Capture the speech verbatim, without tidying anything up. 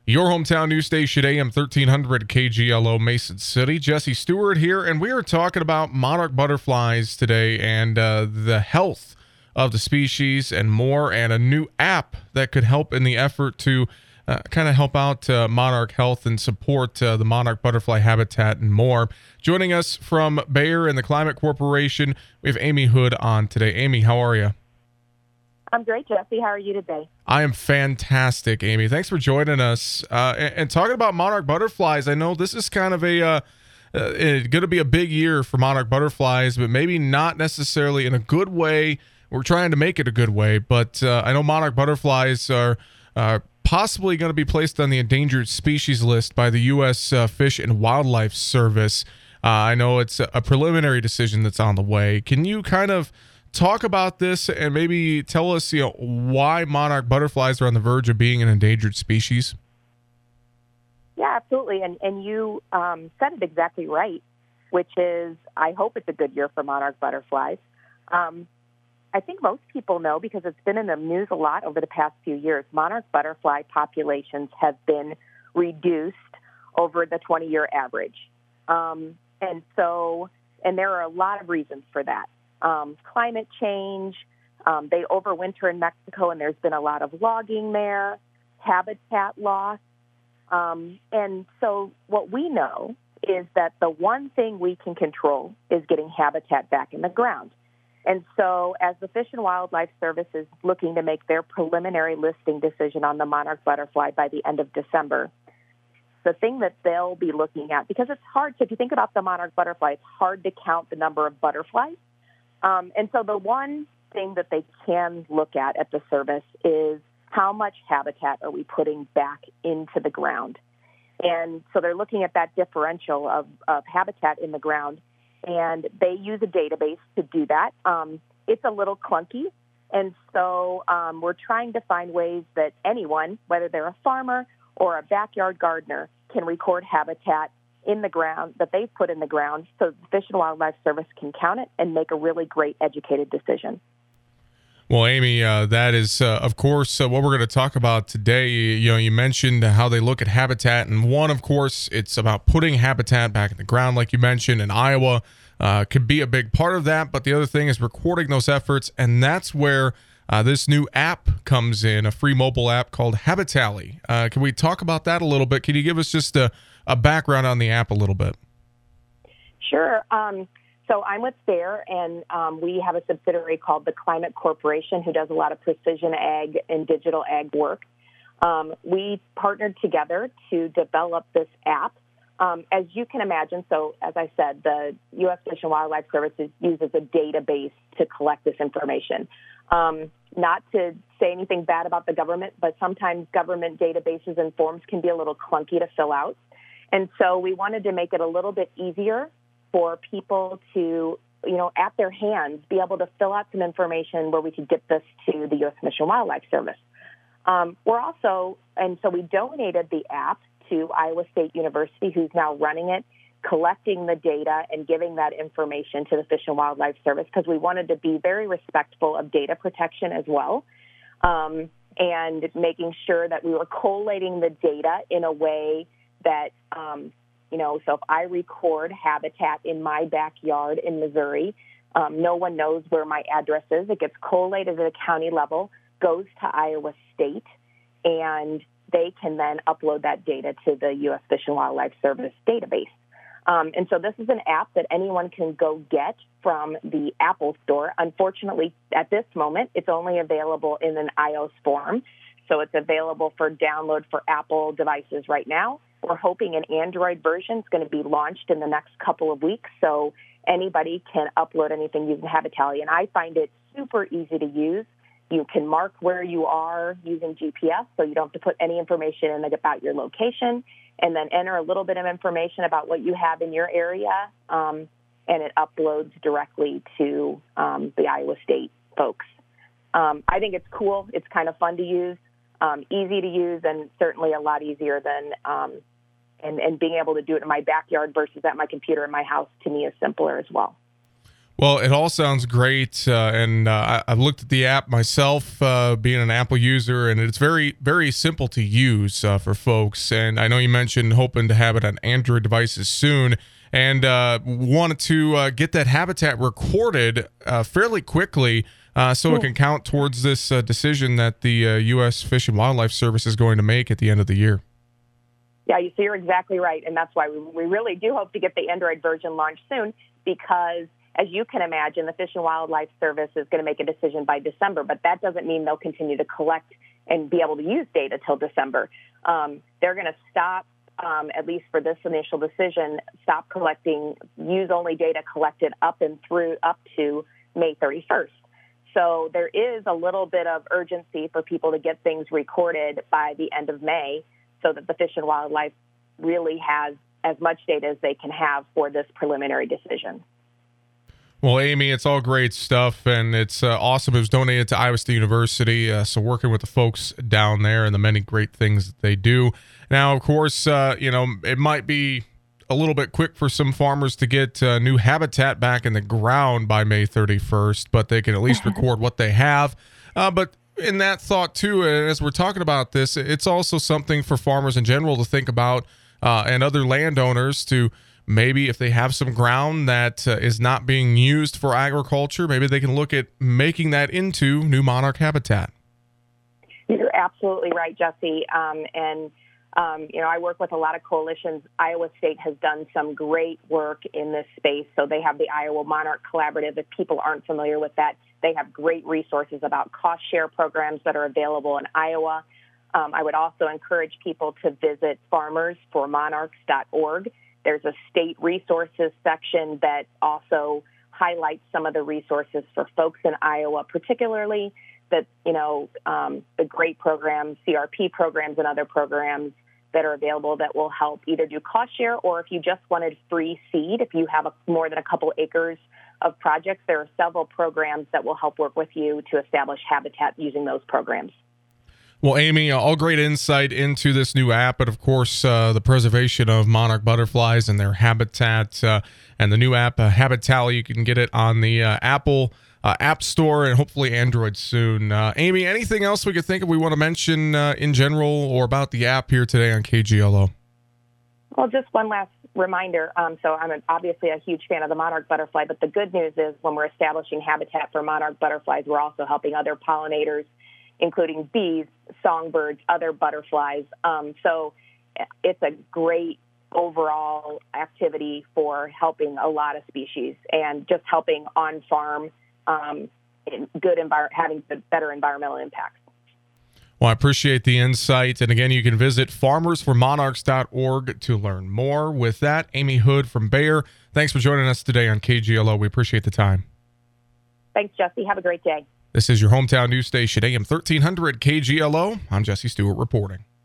Your hometown news station, A M thirteen hundred K G L O, Mason City. Jesse Stewart here, and we are talking about monarch butterflies today and uh, the health of the species and more, and a new app that could help in the effort to uh, kind of help out uh, monarch health and support uh, the monarch butterfly habitat and more. Joining us from Bayer and the Climate Corporation, we have Amy Hood on today. Amy, how are you? I'm great, Jesse. How are you today? I am fantastic, Amy. Thanks for joining us. Uh, and, and talking about monarch butterflies, I know this is kind of a uh, uh, going to be a big year for monarch butterflies, but maybe not necessarily in a good way. We're trying to make it a good way, but uh, I know monarch butterflies are uh, possibly going to be placed on the endangered species list by the U S Uh, Fish and Wildlife Service. Uh, I know it's a preliminary decision that's on the way. Can you kind of talk about this and maybe tell us, you know, why monarch butterflies are on the verge of being an endangered species? Yeah, absolutely. And and you um, said it exactly right, which is I hope it's a good year for monarch butterflies. Um, I think most people know, because it's been in the news a lot over the past few years, monarch butterfly populations have been reduced over the twenty-year average. Um, and so, and there are a lot of reasons for that. Um, climate change, um, they overwinter in Mexico, and there's been a lot of logging there, habitat loss. Um, and so what we know is that the one thing we can control is getting habitat back in the ground. And so as the Fish and Wildlife Service is looking to make their preliminary listing decision on the monarch butterfly by the end of December, the thing that they'll be looking at, because it's hard, so if you think about the monarch butterfly, it's hard to count the number of butterflies. Um, and so the one thing that they can look at at the service is how much habitat are we putting back into the ground. And so they're looking at that differential of, of habitat in the ground, and they use a database to do that. Um, it's a little clunky, and so um, we're trying to find ways that anyone, whether they're a farmer or a backyard gardener, can record habitat in the ground that they've put in the ground, so the Fish and Wildlife Service can count it and make a really great educated decision. Well, Amy, uh, that is, uh, of course, uh, what we're going to talk about today. You know, you mentioned how they look at habitat, and one, of course, it's about putting habitat back in the ground, like you mentioned, in Iowa uh, could be a big part of that. But the other thing is recording those efforts, and that's where uh, this new app comes in, a free mobile app called Habitally. Uh, can we talk about that a little bit? Can you give us just a a background on the app a little bit? Sure. Um, so I'm with Bayer, and um, we have a subsidiary called the Climate Corporation, who does a lot of precision ag and digital ag work. Um, we partnered together to develop this app. Um, as you can imagine, so as I said, the U S Fish and Wildlife Service uses a database to collect this information. Um, not to say anything bad about the government, but sometimes government databases and forms can be a little clunky to fill out. And so we wanted to make it a little bit easier for people to, you know, at their hands, be able to fill out some information where we could get this to the U S Fish and Wildlife Service. Um, we're also, and so we donated the app to Iowa State University, who's now running it, collecting the data and giving that information to the Fish and Wildlife Service, because we wanted to be very respectful of data protection as well, um, and making sure that we were collating the data in a way that, um, you know, so if I record habitat in my backyard in Missouri, um, no one knows where my address is. It gets collated at a county level, goes to Iowa State, and they can then upload that data to the U S Fish and Wildlife Service database. Um, and so this is an app that anyone can go get from the Apple Store. Unfortunately, at this moment, it's only available in an iOS form. So it's available for download for Apple devices right now. We're hoping an Android version is going to be launched in the next couple of weeks, so anybody can upload anything using Habitally. And I find it super easy to use. You can mark where you are using G P S, so you don't have to put any information in about your location, and then enter a little bit of information about what you have in your area, um, and it uploads directly to um, the Iowa State folks. Um, I think it's cool. It's kind of fun to use, um, easy to use, and certainly a lot easier than um, and, and being able to do it in my backyard versus at my computer in my house, to me, is simpler as well. Well, it all sounds great, uh, and uh, I, I've looked at the app myself, uh, being an Apple user, and it's very, very simple to use uh, for folks. And I know you mentioned hoping to have it on Android devices soon, and uh, wanted to uh, get that habitat recorded uh, fairly quickly, uh, so it can count towards this uh, decision that the uh, U S Fish and Wildlife Service is going to make at the end of the year. Yeah, you see, you're exactly right, and that's why we, we really do hope to get the Android version launched soon, because as you can imagine, the Fish and Wildlife Service is going to make a decision by December, but that doesn't mean they'll continue to collect and be able to use data till December. Um, they're going to stop, um, at least for this initial decision, stop collecting use-only data collected up and through up to May thirty-first. So there is a little bit of urgency for people to get things recorded by the end of May so that the Fish and Wildlife really has as much data as they can have for this preliminary decision. Well, Amy, it's all great stuff, and it's uh, awesome. It was donated to Iowa State University, uh, so working with the folks down there and the many great things that they do. Now, of course, uh, you know, it might be a little bit quick for some farmers to get uh, new habitat back in the ground by May thirty-first, but they can at least record what they have. Uh, but in that thought, too, as we're talking about this, it's also something for farmers in general to think about, uh, and other landowners to maybe if they have some ground that uh, is not being used for agriculture, maybe they can look at making that into new monarch habitat. You're absolutely right, Jesse. Um, and, um, you know, I work with a lot of coalitions. Iowa State has done some great work in this space. So they have the Iowa Monarch Collaborative. If people aren't familiar with that, they have great resources about cost share programs that are available in Iowa. Um, I would also encourage people to visit farmers for monarchs dot org. There's a state resources section that also highlights some of the resources for folks in Iowa, particularly that, you know, um, the great programs, C R P programs and other programs that are available that will help either do cost share, or if you just wanted free seed, if you have a, more than a couple acres of projects, there are several programs that will help work with you to establish habitat using those programs. Well, Amy, uh, all great insight into this new app, but of course, uh, the preservation of monarch butterflies and their habitat, uh, and the new app, uh, Habitally. You can get it on the uh, Apple uh, App Store and hopefully Android soon. Uh, Amy, anything else we could think of we want to mention uh, in general or about the app here today on K G L O? Well, just one last reminder. Um, so I'm obviously a huge fan of the monarch butterfly, but the good news is when we're establishing habitat for monarch butterflies, we're also helping other pollinators, including bees, songbirds, other butterflies. Um, so it's a great overall activity for helping a lot of species and just helping on-farm um, in good envir- having better environmental impacts. Well, I appreciate the insight. And again, you can visit farmers for monarchs dot org to learn more. With that, Amy Hood from Bayer, thanks for joining us today on K G L O. We appreciate the time. Thanks, Jesse. Have a great day. This is your hometown news station, A M thirteen hundred K G L O. I'm Jesse Stewart reporting.